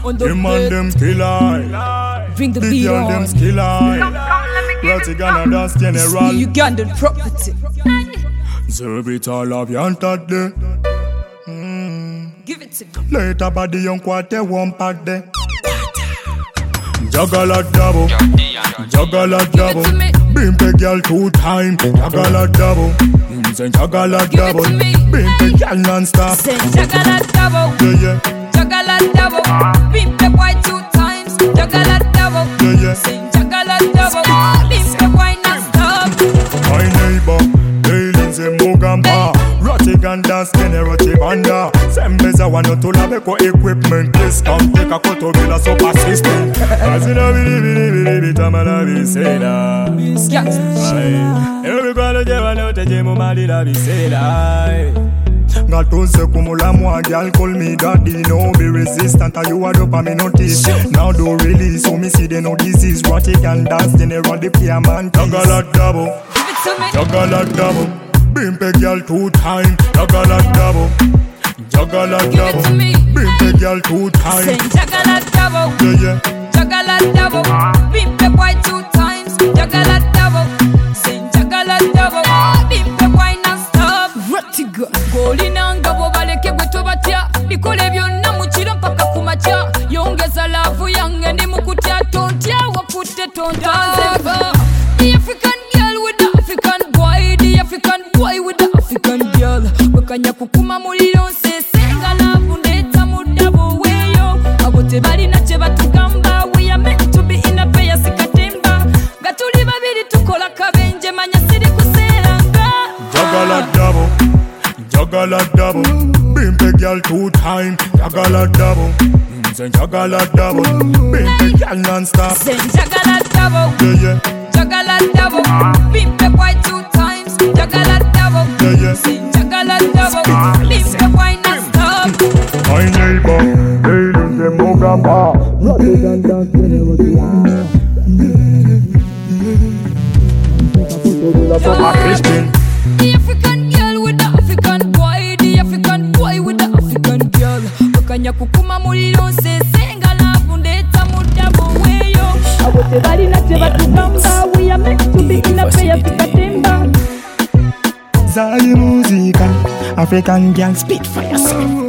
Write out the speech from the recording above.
on the Them and them skill eye. Bring the The beat girl them on. skill eye. Ratty Ghana dance general. Ugandan property. Serve it all of you and that day. Give it to me. Later body young quarter one pack day. Juggle a double. Juggle a double. to me. Bimpe girl 2 times. Juggle a double. Say juggle a Give it double. to me. Bimpe girl non-stop. Say juggle a double. Yeah, Juggle a double. Pimp the boy 2 times. Juggle a double. yeah. Say juggle a double. Pimp the boy non-stop. My neighbor, Dailins in Mugamba. Rottigan dance, Kenny Rotti Banda. Sembeza wano tulabeko equipment. Discount, take a koto bila super system. Asina bili tamala bisela. Ewe kwalo jewa no teje mu malila bisela. Gatose kumulamu a girl call me daddy. No be resistant, and you a dopamine notice. Now do release, so me see they no disease. Rottigan dance, general the fear man. Juggle a double. Give it to me. Juggle a double. Bimpe girl 2 times. Juggle a double. Juggle a Give it to double. me. Bimpe girl 2 Say times. juggle a double. Yeah. Juggle a double. Pimp the boy 2 times. Juggle a double. Say juggle a double. Pimp the boy non-stop. Rottiga. Goli nangabo baleke bweto batya. Bikole byonna mukiro mpaka kumakya. Yongeza lavu yange ndi mukutya tontya wapute tontanzeva. The African girl with the African boy. The African boy with the African girl. Wekanya kukuma muliro nsesenga lavu ndeta mudabo weyo. Abote bali na che batugamba. We are meant to be in a pair sikatemba. Gatuli babiri tukola kabenje manya siri kuseranga. Juggle a double. Juggle a double. Bimpe girl 2 times. Juggle a double. Say juggle a double. Bimpe girl non-stop. Say juggle a double. Yeah. Juggle a double. Pimp the boy 2 times. Juggle a double. Yeah. Say juggle a double. Pimp the boy non-stop. My neighbor, Dailins in Mugamba. Rottigan dance, Kenny Rotti Banda. The African girl with the African boy. The African boy with the African girl. Wakanya kukuma muliro nsesenga lavu ndeta mudabo weyo. Abote bali na che batugamba. We are meant to be in a pair sikatemba. Zali musica, African gang spit for yourself.